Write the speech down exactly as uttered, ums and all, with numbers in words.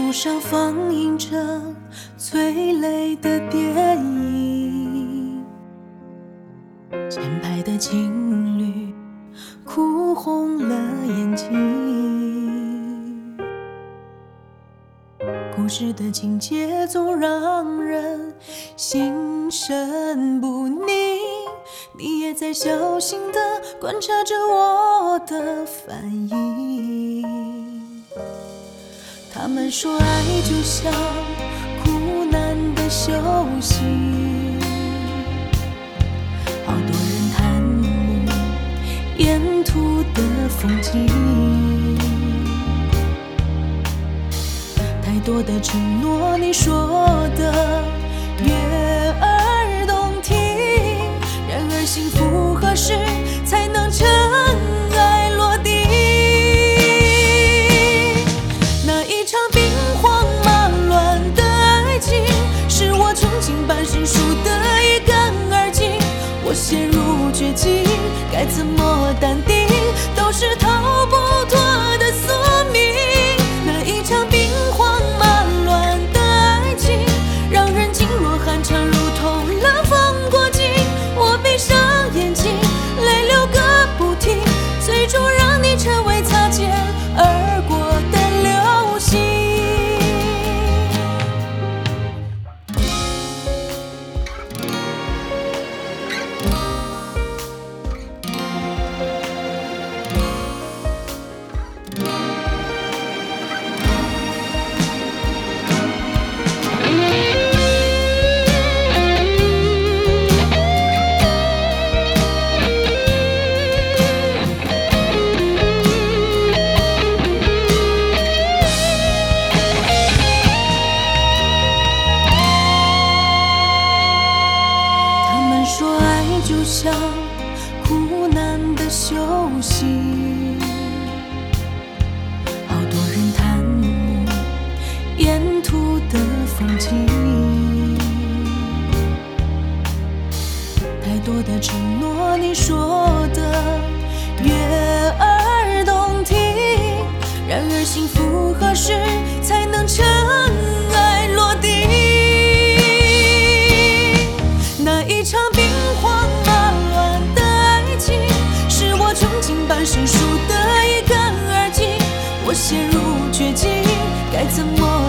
路上放映着催泪的电影，前排的情侣哭红了眼睛，故事的情节总让人心神不宁，你也在小心地观察着我的反应。他们说爱就像苦难的修行，好多人贪慕沿途的风景，太多的承诺你说的悦耳动听，然而幸福何时才能尘埃落定？那一场兵荒马乱的爱情，是我穷尽半生输得一干二净。我陷入绝境，该怎么淡定，都是逃不脱的宿命。那一场兵荒马乱的爱情，让人噤若寒蝉，如同冷风过境。我闭上眼睛，泪流个不停，最终让你成为擦肩而过的流星。说爱就像苦难的修行，好多人贪慕沿途的风景，太多的承诺你说的悦耳动听，然而幸福何时才能尘埃落定？那一场兵荒马乱的爱情，是我穷尽半生输得一干二净。我陷入绝境，该怎么